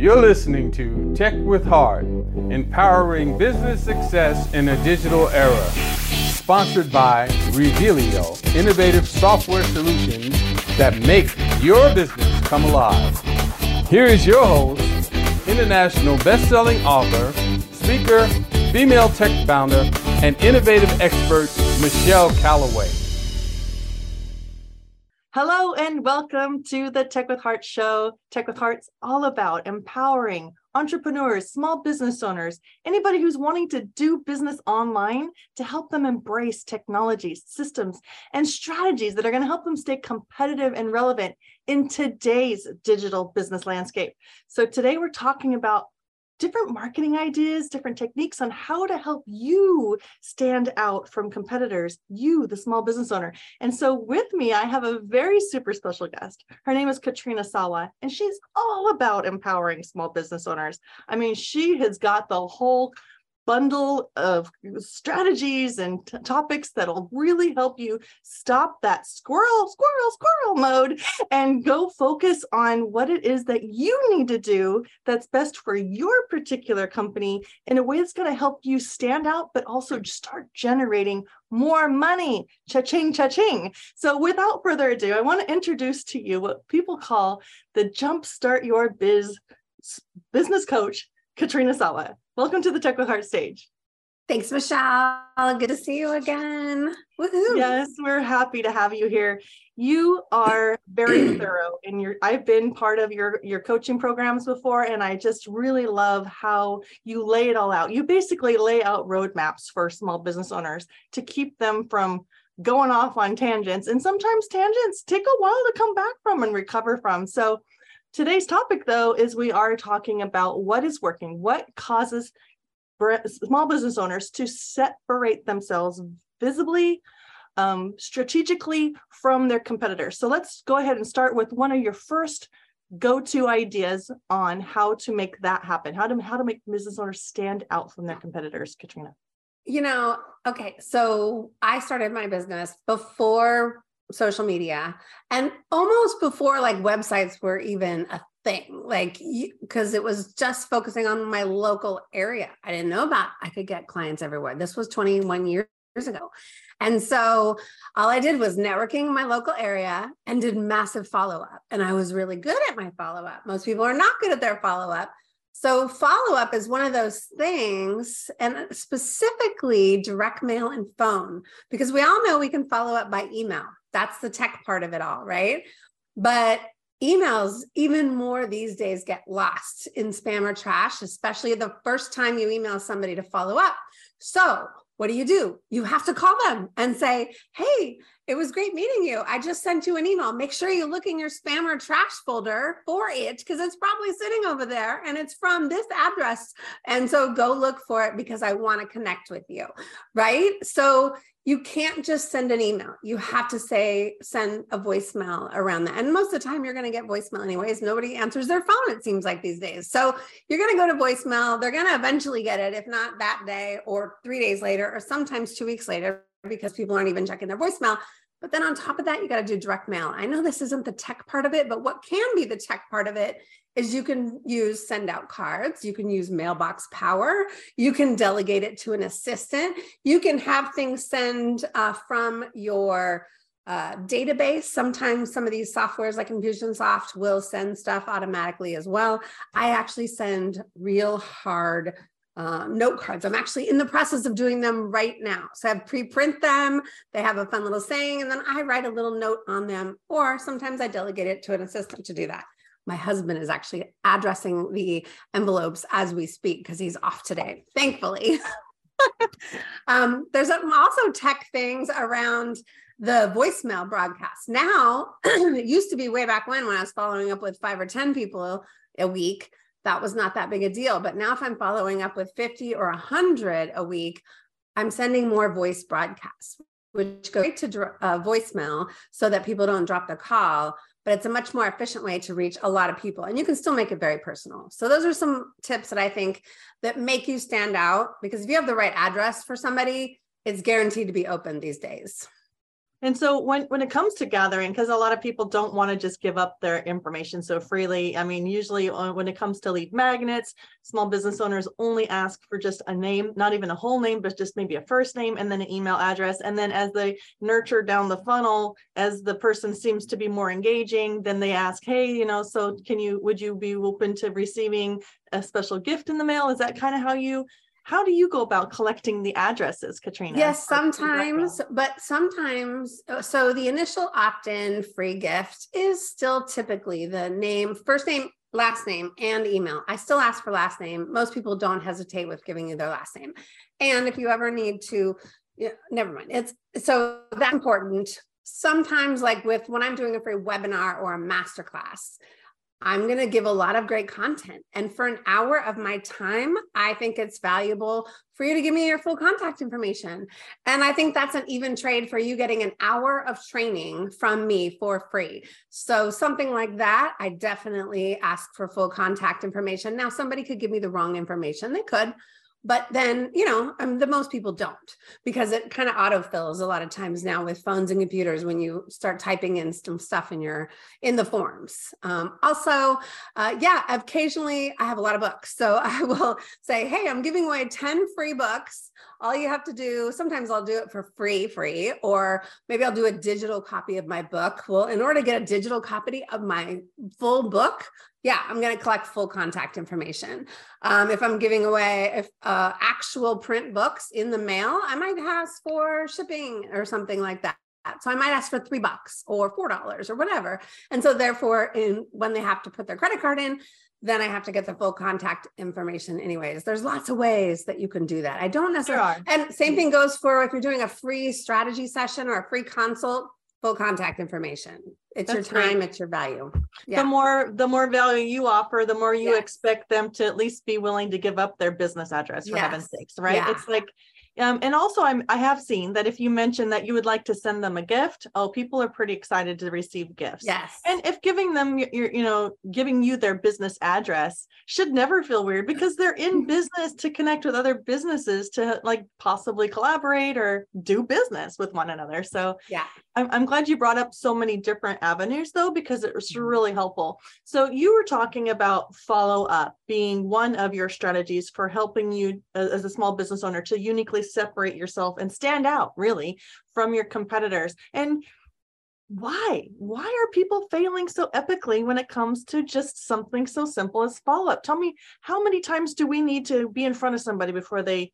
You're listening to Tech with Heart, empowering business success in a digital era. Sponsored by Revealio, innovative software solutions that make your business come alive. Here is your host, international best-selling author, speaker, female tech founder, and innovative expert, Michelle Calloway. Hello and welcome to the Tech with Heart show. Tech with Heart's all about empowering entrepreneurs, small business owners, anybody who's wanting to do business online to help them embrace technologies, systems, and strategies that are going to help them stay competitive and relevant in today's digital business landscape. So today we're talking about different marketing ideas, different techniques on how to help you stand out from competitors, you, the small business owner. And so with me, I have a very super special guest. Her name is Katrina Sawa, and she's all about empowering small business owners. I mean, she has got the whole bundle of strategies and topics that'll really help you stop that squirrel mode and go focus on what it is that you need to do that's best for your particular company in a way that's going to help you stand out, but also start generating more money. Cha-ching, cha-ching. So without further ado, I want to introduce to you what people call the Jumpstart Your Biz business coach, Katrina Sawa. Welcome to the Tech with Heart stage. Thanks, Michelle. Good to see you again. Woohoo. Yes, we're happy to have you here. You are very thorough I've been part of your coaching programs before, and I just really love how you lay it all out. You basically lay out roadmaps for small business owners to keep them from going off on tangents. And sometimes tangents take a while to come back from and recover from. So today's topic, though, is we are talking about what is working, what causes small business owners to separate themselves visibly, strategically from their competitors. So let's go ahead and start with one of your first go-to ideas on how to make that happen, how to make business owners stand out from their competitors, Katrina. Okay, so I started my business before social media and almost before like websites were even a thing, because it was just focusing on my local area. I didn't know I could get clients everywhere. This was 21 years ago. And so all I did was networking in my local area and did massive follow-up. And I was really good at my follow-up. Most people are not good at their follow-up. So follow-up is one of those things, and specifically direct mail and phone, because we all know we can follow up by email. That's the tech part of it all, right? But emails, even more these days, get lost in spam or trash, especially the first time you email somebody to follow up. So what do? You have to call them and say, hey, it was great meeting you. I just sent you an email. Make sure you look in your spam or trash folder for it, because it's probably sitting over there and it's from this address. And so go look for it because I want to connect with you, right? So you can't just send an email. You have to send a voicemail around that. And most of the time you're going to get voicemail anyways. Nobody answers their phone, it seems like these days. So you're going to go to voicemail. They're going to eventually get it, if not that day or 3 days later, or sometimes 2 weeks later, because people aren't even checking their voicemail. But then on top of that, you got to do direct mail. I know this isn't the tech part of it, but what can be the tech part of it is you can use send out cards. You can use mailbox power. You can delegate it to an assistant. You can have things send from your database. Sometimes some of these softwares like Infusionsoft will send stuff automatically as well. I actually send real hard note cards. I'm actually in the process of doing them right now. So I pre-print them. They have a fun little saying, and then I write a little note on them, or sometimes I delegate it to an assistant to do that. My husband is actually addressing the envelopes as we speak because he's off today, thankfully. There's also tech things around the voicemail broadcast. Now, it used to be way back when I was following up with 5 or 10 people a week, that was not that big a deal. But now if I'm following up with 50 or 100 a week, I'm sending more voice broadcasts, which go right to voicemail so that people don't drop the call. But it's a much more efficient way to reach a lot of people. And you can still make it very personal. So those are some tips that I think that make you stand out, because if you have the right address for somebody, it's guaranteed to be open these days. And so when it comes to gathering, because a lot of people don't want to just give up their information so freely. I mean, usually when it comes to lead magnets, small business owners only ask for just a name, not even a whole name, but just maybe a first name and then an email address. And then as they nurture down the funnel, as the person seems to be more engaging, then they ask, hey, so would you be open to receiving a special gift in the mail? Is that kind of how do you go about collecting the addresses, Katrina? Yes, sometimes, but sometimes, so the initial opt-in free gift is still typically the name, first name, last name, and email. I still ask for last name. Most people don't hesitate with giving you their last name. And if you ever need to, never mind. So that's important. Sometimes when I'm doing a free webinar or a masterclass, I'm going to give a lot of great content. And for an hour of my time, I think it's valuable for you to give me your full contact information. And I think that's an even trade for you getting an hour of training from me for free. So something like that, I definitely ask for full contact information. Now, somebody could give me the wrong information. They could. But then, the most people don't, because it kind of autofills a lot of times now with phones and computers when you start typing in some stuff in the forms. Occasionally I have a lot of books. So I will say, hey, I'm giving away 10 free books. All you have to do, sometimes I'll do it for free, or maybe I'll do a digital copy of my book. Well, in order to get a digital copy of my full book, I'm going to collect full contact information. If I'm giving away actual print books in the mail, I might ask for shipping or something like that. So I might ask for $3 or $4 or whatever. And so therefore, when they have to put their credit card in, then I have to get the full contact information anyways. There's lots of ways that you can do that. I don't necessarily, and same thing goes for if you're doing a free strategy session or a free consult, full contact information. It's That's your time, great. It's your value. Yeah. The more value you offer, the more you expect them to at least be willing to give up their business address, for heaven's sakes, right? Yeah. It's like, and also I have seen that if you mention that you would like to send them a gift, people are pretty excited to receive gifts. Yes. And if giving them giving you their business address should never feel weird, because they're in business to connect with other businesses to possibly collaborate or do business with one another. So I'm glad you brought up so many different avenues though, because it was really helpful. So you were talking about follow up being one of your strategies for helping you as a small business owner to uniquely separate yourself and stand out really from your competitors. And why are people failing so epically when it comes to just something so simple as follow-up? Tell me, how many times do we need to be in front of somebody before they,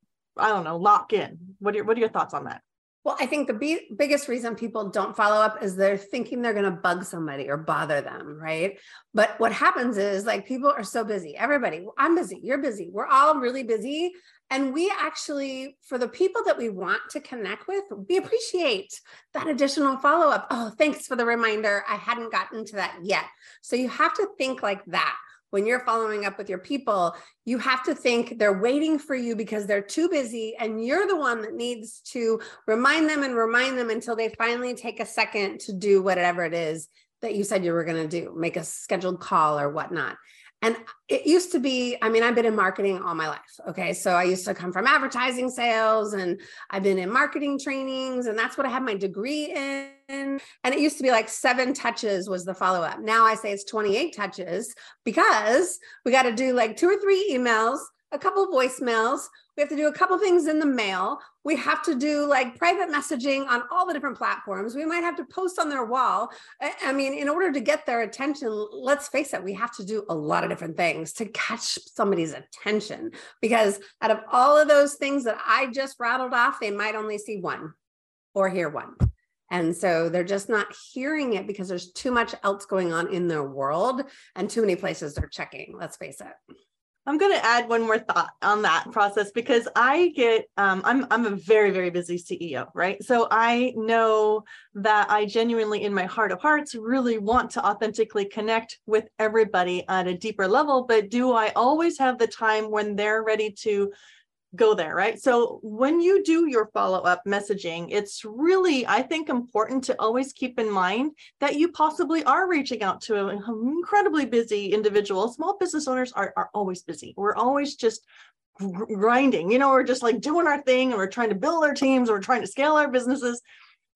lock in? What are your thoughts on that? Well, I think the biggest reason people don't follow up is they're thinking they're going to bug somebody or bother them, right? But what happens is people are so busy. Everybody, I'm busy, you're busy, we're all really busy. And we actually, for the people that we want to connect with, we appreciate that additional follow-up. Oh, thanks for the reminder. I hadn't gotten to that yet. So you have to think like that. When you're following up with your people, you have to think they're waiting for you because they're too busy, and you're the one that needs to remind them until they finally take a second to do whatever it is that you said you were going to do, make a scheduled call or whatnot. And it used to be, I've been in marketing all my life. Okay. So I used to come from advertising sales, and I've been in marketing trainings, and that's what I had my degree in. And it used to be 7 touches was the follow-up. Now I say it's 28 touches, because we got to do 2 or 3 emails, a couple of voicemails. We have to do a couple things in the mail. We have to do private messaging on all the different platforms. We might have to post on their wall. In order to get their attention, let's face it, we have to do a lot of different things to catch somebody's attention, because out of all of those things that I just rattled off, they might only see one or hear one. And so they're just not hearing it because there's too much else going on in their world and too many places they're checking. Let's face it. I'm going to add one more thought on that process, because I get, I'm a very, very busy CEO, right? So I know that I genuinely, in my heart of hearts, really want to authentically connect with everybody at a deeper level. But do I always have the time when they're ready to go there, right? So when you do your follow-up messaging, it's really, I think, important to always keep in mind that you possibly are reaching out to an incredibly busy individual. Small business owners are always busy. We're always just grinding, we're just doing our thing, and we're trying to build our teams, or we're trying to scale our businesses.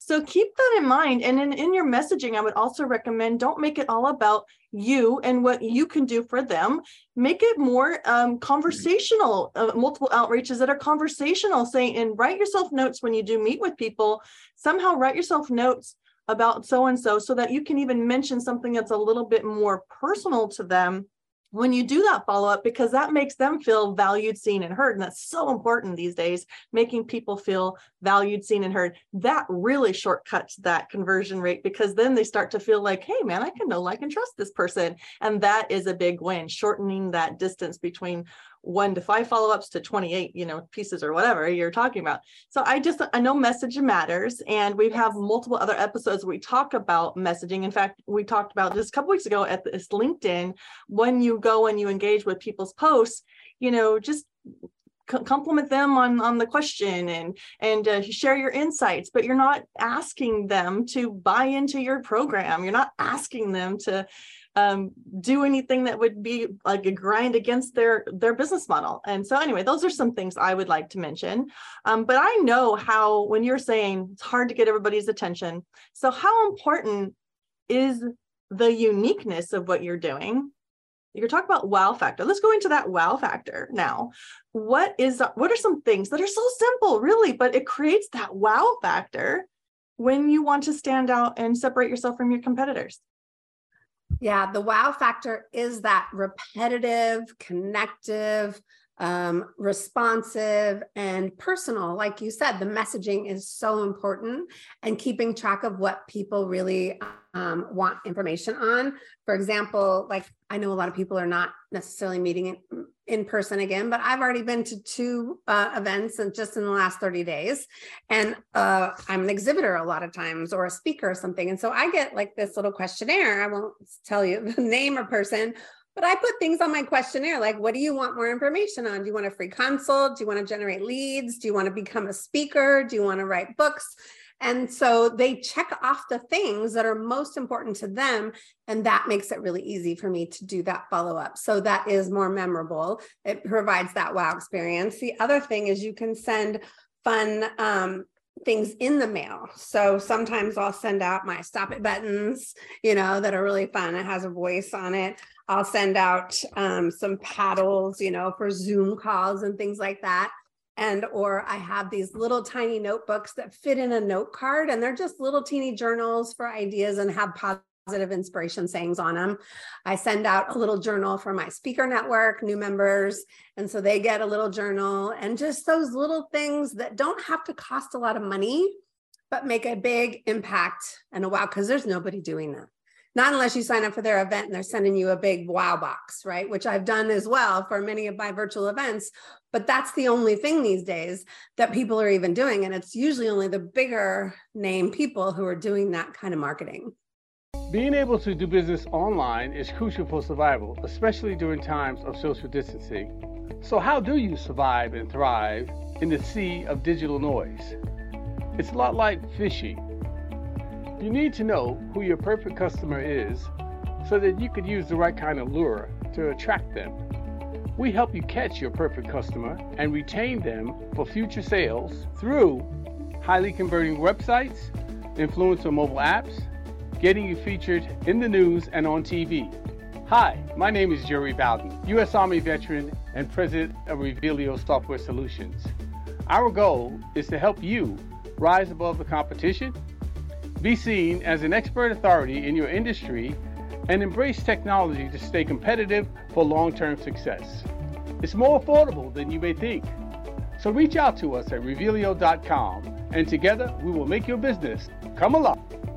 So keep that in mind. And in your messaging, I would also recommend, don't make it all about you and what you can do for them. Make it more conversational, multiple outreaches that are conversational, saying, and write yourself notes when you do meet with people. Somehow write yourself notes about so-and-so so that you can even mention something that's a little bit more personal to them when you do that follow-up, because that makes them feel valued, seen, and heard. And that's so important these days, making people feel valued, seen, and heard. That really shortcuts that conversion rate, because then they start to feel like, hey, man, I can know, like, and trust this person. And that is a big win, shortening that distance between 1 to 5 follow-ups to 28, pieces or whatever you're talking about. So I know message matters, and we have multiple other episodes where we talk about messaging. In fact, we talked about this a couple weeks ago at this LinkedIn. When you go and you engage with people's posts, just compliment them on the question and share your insights, but you're not asking them to buy into your program. You're not asking them to do anything that would be like a grind against their business model. And so anyway, those are some things I would like to mention. But I know how, when you're saying it's hard to get everybody's attention, so how important is the uniqueness of what you're doing? You're talking about wow factor. Let's go into that wow factor now. What are some things that are so simple, really, but it creates that wow factor when you want to stand out and separate yourself from your competitors? Yeah, the wow factor is that repetitive, connective, responsive, and personal. Like you said, the messaging is so important, and keeping track of what people really want information on. For example, like, I know a lot of people are not necessarily meeting in person again, but I've already been to 2 events and just in the last 30 days. And I'm an exhibitor a lot of times, or a speaker or something. And so I get like this little questionnaire. I won't tell you the name or person, but I put things on my questionnaire, like, what do you want more information on? Do you want a free consult? Do you want to generate leads? Do you want to become a speaker? Do you want to write books? And so they check off the things that are most important to them. And that makes it really easy for me to do that follow-up. So that is more memorable. It provides that wow experience. The other thing is you can send fun things in the mail. So sometimes I'll send out my stop it buttons, that are really fun. It has a voice on it. I'll send out some paddles, for Zoom calls and things like that. Or I have these little tiny notebooks that fit in a note card, and they're just little teeny journals for ideas and have positive inspiration sayings on them. I send out a little journal for my speaker network, new members. And so they get a little journal, and just those little things that don't have to cost a lot of money, but make a big impact and a wow, because there's nobody doing that. Not unless you sign up for their event and they're sending you a big wow box, right? Which I've done as well for many of my virtual events. But that's the only thing these days that people are even doing. And it's usually only the bigger name people who are doing that kind of marketing. Being able to do business online is crucial for survival, especially during times of social distancing. So how do you survive and thrive in the sea of digital noise? It's a lot like fishing. You need to know who your perfect customer is so that you could use the right kind of lure to attract them. We help you catch your perfect customer and retain them for future sales through highly converting websites, influencer mobile apps, getting you featured in the news and on TV. Hi, my name is Jerry Bowden, U.S. Army veteran and president of Revealio Software Solutions. Our goal is to help you rise above the competition, be seen as an expert authority in your industry, and embrace technology to stay competitive for long-term success. It's more affordable than you may think. So reach out to us at Revealio.com, and together we will make your business come alive.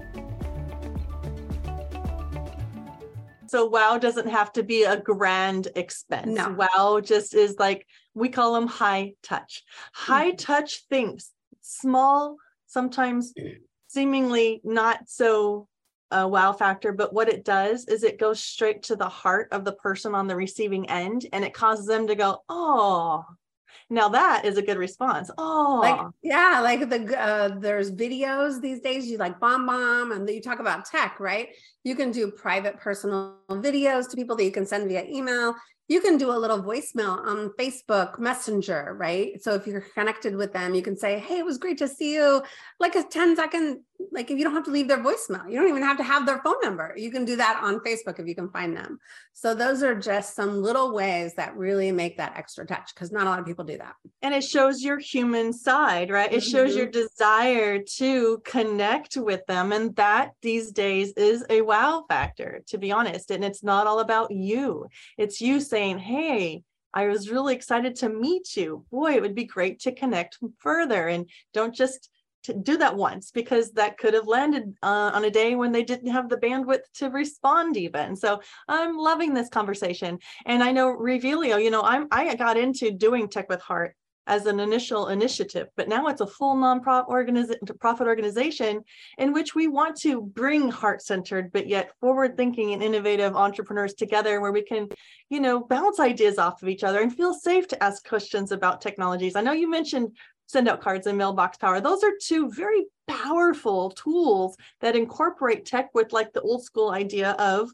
So wow doesn't have to be a grand expense. No. Wow just is like, we call them high touch. High touch things, small, sometimes seemingly not so wow factor, but what it does is it goes straight to the heart of the person on the receiving end, and it causes them to go, oh, now that is a good response. Oh, like there's videos these days, you like BombBomb, and you talk about tech, right? You can do private personal videos to people that you can send via email. You can do a little voicemail on Facebook Messenger, right? So if you're connected with them, you can say, hey, it was great to see you. Like a 10-second, like if you don't have to leave their voicemail, you don't even have to have their phone number. You can do that on Facebook if you can find them. So those are just some little ways that really make that extra touch, because not a lot of people do that. And it shows your human side, right? It shows your desire to connect with them. And that these days is a wow factor, to be honest. And it's not all about you. It's you saying, hey, I was really excited to meet you. Boy, it would be great to connect further. And don't just to do that once, because that could have landed on a day when they didn't have the bandwidth to respond even. So I'm loving this conversation. And I know Revealio, you know, I got into doing Tech with Heart as an initial initiative, but now it's a full nonprofit organization in which we want to bring heart-centered, but yet forward-thinking and innovative entrepreneurs together, where we can, you know, bounce ideas off of each other and feel safe to ask questions about technologies. I know you mentioned send out cards and mailbox power. Those are two very powerful tools that incorporate tech with like the old school idea of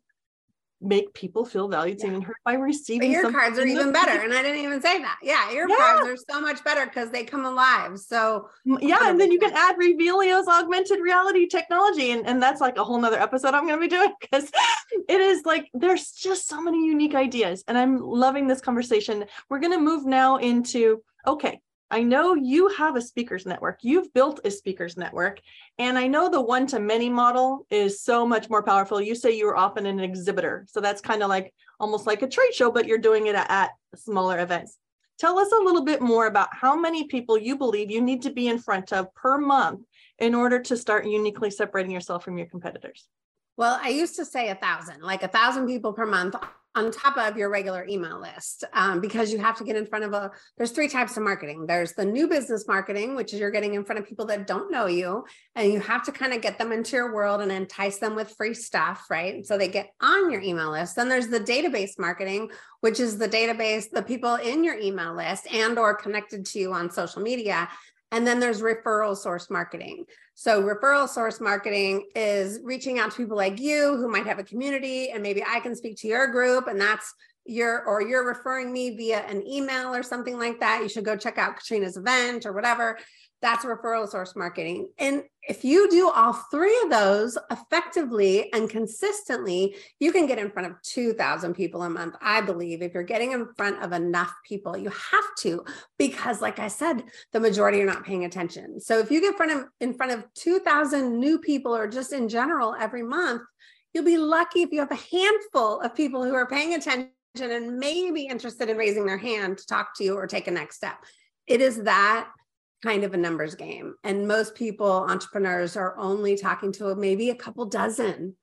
make people feel valued, seen, and heard by receiving. But your cards are even better. And I didn't even say that. Yeah, your cards are so much better because they come alive. So yeah, and then you can add Revealio's augmented reality technology. And that's like a whole nother episode I'm going to be doing, because it is like, there's just so many unique ideas. And I'm loving this conversation. We're going to move now into, okay, I know you have a speakers network. You've built a speakers network. And I know the one-to-many model is so much more powerful. You say you were often an exhibitor. So that's kind of like almost like a trade show, but you're doing it at smaller events. Tell us a little bit more about how many people you believe you need to be in front of per month in order to start uniquely separating yourself from your competitors. Well, I used to say 1,000, like 1,000 people per month on top of your regular email list, because you have to get in front of there's 3 types of marketing. There's the new business marketing, which is you're getting in front of people that don't know you, and you have to kind of get them into your world and entice them with free stuff, right? So they get on your email list. Then there's the database marketing, which is the database, the people in your email list and or connected to you on social media. And then there's referral source marketing. So referral source marketing is reaching out to people like you who might have a community, and maybe I can speak to your group, and that's you're referring me via an email or something like that. You should go check out Katrina's event or whatever. That's referral source marketing. And if you do all 3 of those effectively and consistently, you can get in front of 2,000 people a month. I believe if you're getting in front of enough people, you have to, because like I said, the majority are not paying attention. So if you get in front of 2,000 new people, or just in general every month, you'll be lucky if you have a handful of people who are paying attention and maybe interested in raising their hand to talk to you or take a next step. It is that kind of a numbers game. And most people, entrepreneurs, are only talking to maybe a couple dozen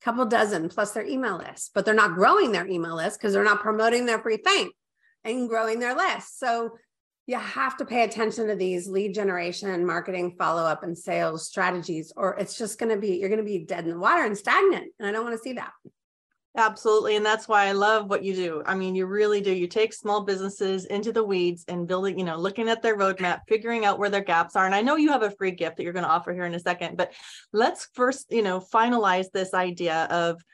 plus their email list, but they're not growing their email list because they're not promoting their free thing and growing their list. So you have to pay attention to these lead generation, marketing, follow-up, and sales strategies, or it's just going to be, you're going to be dead in the water and stagnant. And I don't want to see that. Absolutely. And that's why I love what you do. I mean, you really do. You take small businesses into the weeds and building, you know, looking at their roadmap, figuring out where their gaps are. And I know you have a free gift that you're going to offer here in a second, but let's first, you know, finalize this idea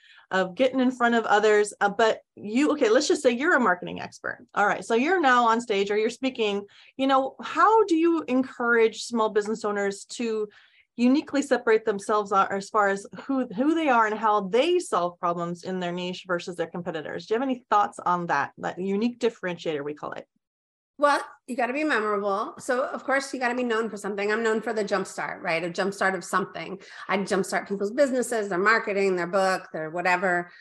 of getting in front of others. But let's just say you're a marketing expert. All right. So you're now on stage or you're speaking, you know, how do you encourage small business owners to uniquely separate themselves as far as who they are and how they solve problems in their niche versus their competitors? Do you have any thoughts on that unique differentiator, we call it? Well, you got to be memorable. So of course you got to be known for something. I'm known for the jumpstart, right? A jumpstart of something. I jumpstart people's businesses, their marketing, their book, their whatever.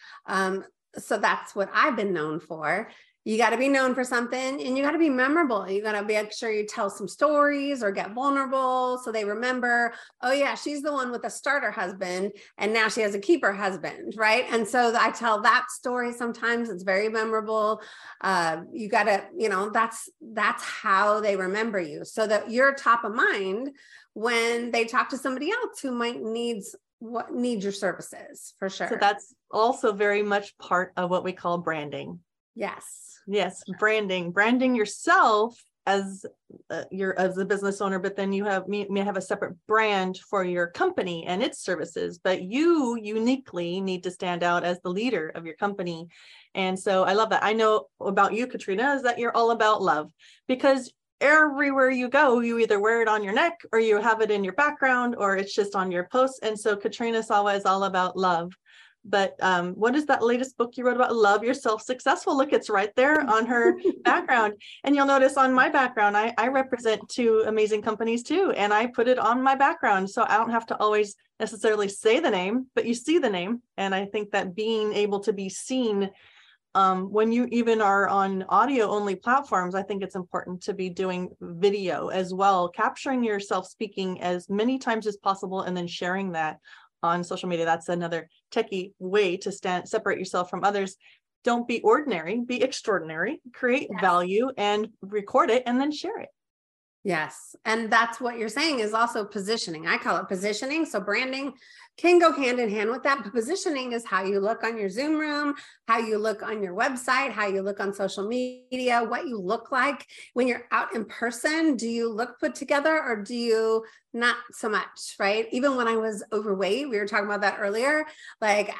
So that's what I've been known for. You got to be known for something, and you got to be memorable. You got to make sure you tell some stories or get vulnerable so they remember, oh yeah, she's the one with a starter husband and now she has a keeper husband, right? And so I tell that story sometimes. It's very memorable. You got to, you know, that's how they remember you, so that you're top of mind when they talk to somebody else who might need your services, for sure. So that's also very much part of what we call branding. Yes. Yes, branding yourself as as a business owner, but then you may have a separate brand for your company and its services, but you uniquely need to stand out as the leader of your company. And so I love that. I know about you, Katrina, is that you're all about love, because everywhere you go, you either wear it on your neck or you have it in your background or it's just on your posts. And so Katrina's always all about love. But what is that latest book you wrote about? Love Yourself Successful. Look, it's right there on her background. And you'll notice on my background, I represent 2 amazing companies too. And I put it on my background. So I don't have to always necessarily say the name, but you see the name. And I think that being able to be seen when you even are on audio only platforms, I think it's important to be doing video as well, capturing yourself speaking as many times as possible and then sharing that on social media. That's another techie way to separate yourself from others. Don't be ordinary, be extraordinary, create value and record it and then share it. Yes. And that's what you're saying is also positioning. I call it positioning. So branding can go hand in hand with that. But positioning is how you look on your Zoom room, how you look on your website, how you look on social media, what you look like when you're out in person. Do you look put together or do you not so much, right? Even when I was overweight, we were talking about that earlier, like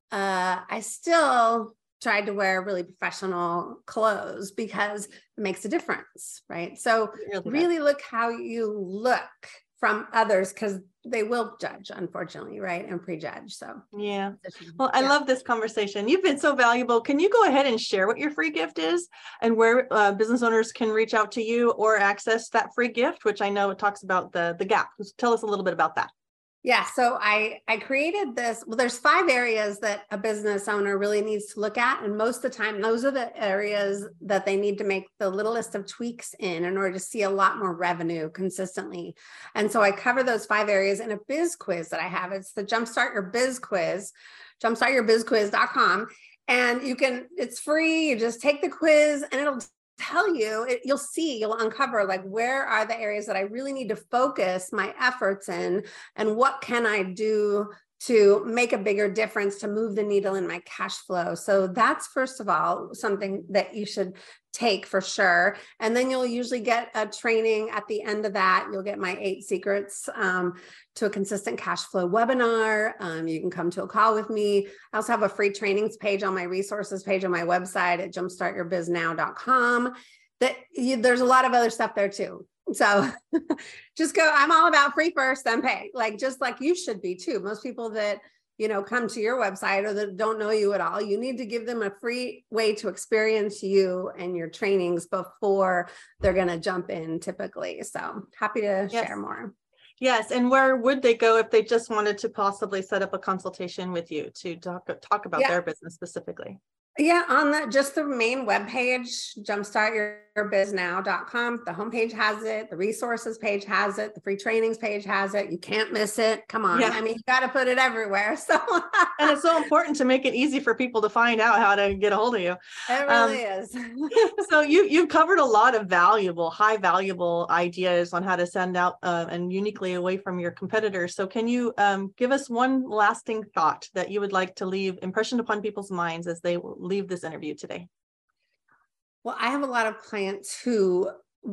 I still tried to wear really professional clothes because it makes a difference, right? So really look how you look from others because they will judge, unfortunately, right? And prejudge. So yeah. Well, I love this conversation. You've been so valuable. Can you go ahead and share what your free gift is and where business owners can reach out to you or access that free gift, which I know it talks about the gap. Tell us a little bit about that. Yeah. So I created this. Well, there's 5 areas that a business owner really needs to look at. And most of the time, those are the areas that they need to make the littlest of tweaks in order to see a lot more revenue consistently. And so I cover those 5 areas in a biz quiz that I have. It's the Jumpstart Your Biz Quiz, jumpstartyourbizquiz.com. And it's free. You just take the quiz and it'll tell you, you'll uncover like, where are the areas that I really need to focus my efforts in and what can I do to make a bigger difference to move the needle in my cash flow. So that's, first of all, something that you should take for sure. And then you'll usually get a training at the end of that. You'll get my 8 secrets to a consistent cash flow webinar. You can come to a call with me. I also have a free trainings page on my resources page on my website at jumpstartyourbiznow.com. There's a lot of other stuff there too. So just go, I'm all about free first, then pay, just like you should be too. Most people that, come to your website or that don't know you at all, you need to give them a free way to experience you and your trainings before they're going to jump in typically. So happy to share more. Yes. And where would they go if they just wanted to possibly set up a consultation with you to talk about their business specifically? Yeah, on just the main webpage, jumpstartyourbiznow.com. The homepage has it. The resources page has it. The free trainings page has it. You can't miss it. Come on. Yeah. I mean, you got to put it everywhere. So, and it's so important to make it easy for people to find out how to get a hold of you. It really is. So you've covered a lot of high valuable ideas on how to send out and uniquely away from your competitors. So can you give us one lasting thought that you would like to leave impression upon people's minds as they leave this interview today? Well, I have a lot of clients who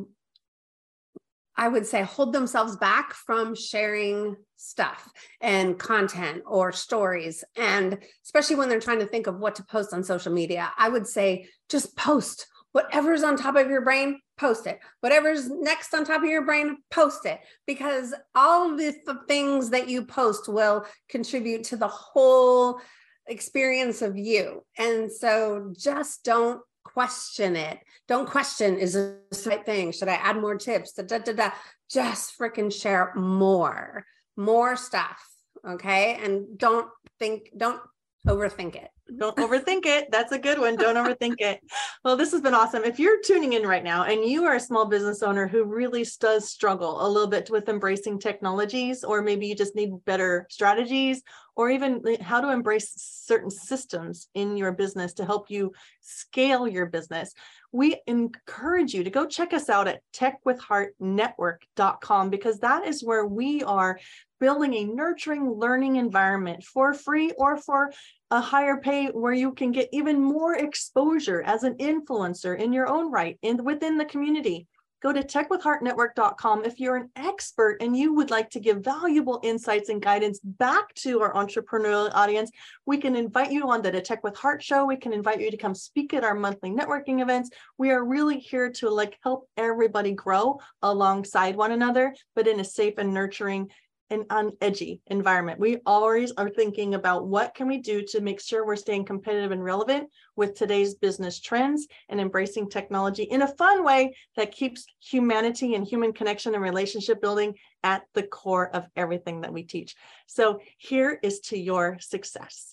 I would say hold themselves back from sharing stuff and content or stories. And especially when they're trying to think of what to post on social media, I would say just post whatever's on top of your brain, post it. Whatever's next on top of your brain, post it. Because all of the things that you post will contribute to the whole experience of you. And so just don't question it. Don't question, is this the right thing? Should I add more tips? Just freaking share more stuff. Okay. And don't overthink it. Don't overthink it. That's a good one. Don't overthink it. Well, this has been awesome. If you're tuning in right now and you are a small business owner who really does struggle a little bit with embracing technologies, or maybe you just need better strategies, or even how to embrace certain systems in your business to help you scale your business, we encourage you to go check us out at techwithheartnetwork.com, because that is where we are building a nurturing learning environment for free or for a higher pay, where you can get even more exposure as an influencer in your own right and within the community. go to techwithheartnetwork.com. If you're an expert and you would like to give valuable insights and guidance back to our entrepreneurial audience, we can invite you onto the Tech with Heart show. We can invite you to come speak at our monthly networking events. We are really here to help everybody grow alongside one another, but in a safe and nurturing and unedgy environment. We always are thinking about what can we do to make sure we're staying competitive and relevant with today's business trends and embracing technology in a fun way that keeps humanity and human connection and relationship building at the core of everything that we teach. So here is to your success.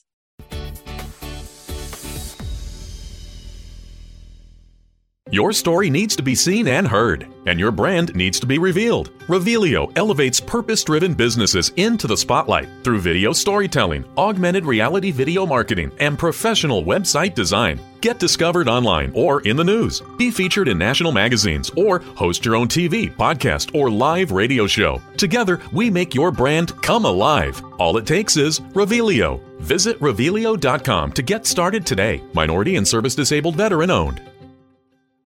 Your story needs to be seen and heard, and your brand needs to be revealed. Revealio elevates purpose-driven businesses into the spotlight through video storytelling, augmented reality video marketing, and professional website design. Get discovered online or in the news. Be featured in national magazines or host your own TV, podcast, or live radio show. Together, we make your brand come alive. All it takes is Revealio. Visit Revealio.com to get started today. Minority and service disabled veteran owned.